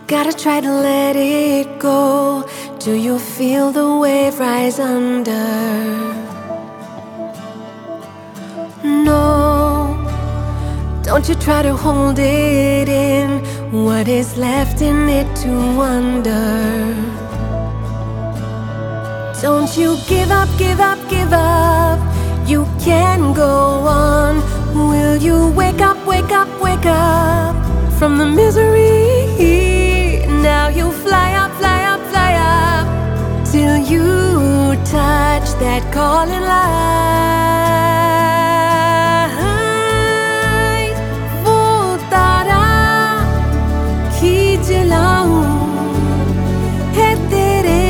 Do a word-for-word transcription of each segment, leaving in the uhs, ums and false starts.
Gotta try to let it go. Do you feel the wave rise under? No, don't you try to hold it in. What is left in it to wonder? Don't you give up, give up, give up. You can go on. Will you wake up, wake up, wake up from the misery? Now you fly up, fly up, fly up till you touch that calling light. वो तारा खींच लाऊं है तेरे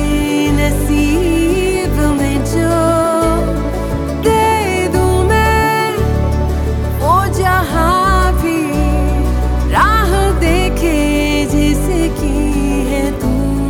नसीब में जो दे दूं मैं वो जहां भी राह देखे जिसकी है तू.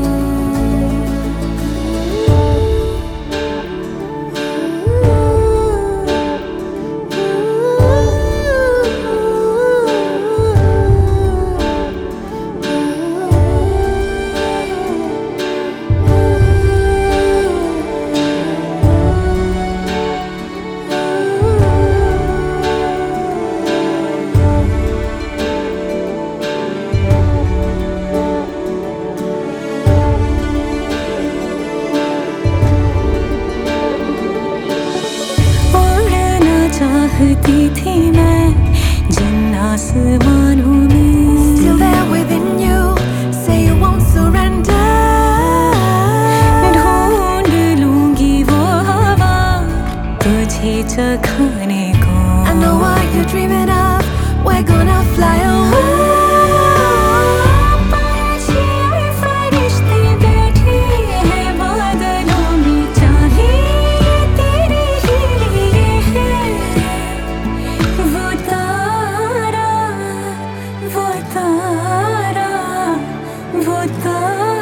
चाहती थी मैं जिन आसमानों में. Still there within you, say you won't surrender. ढूंढ लूंगी वो हवा तुझे चखाने को. I know what you're dreaming of. We're gonna fly away. तारा वो तारा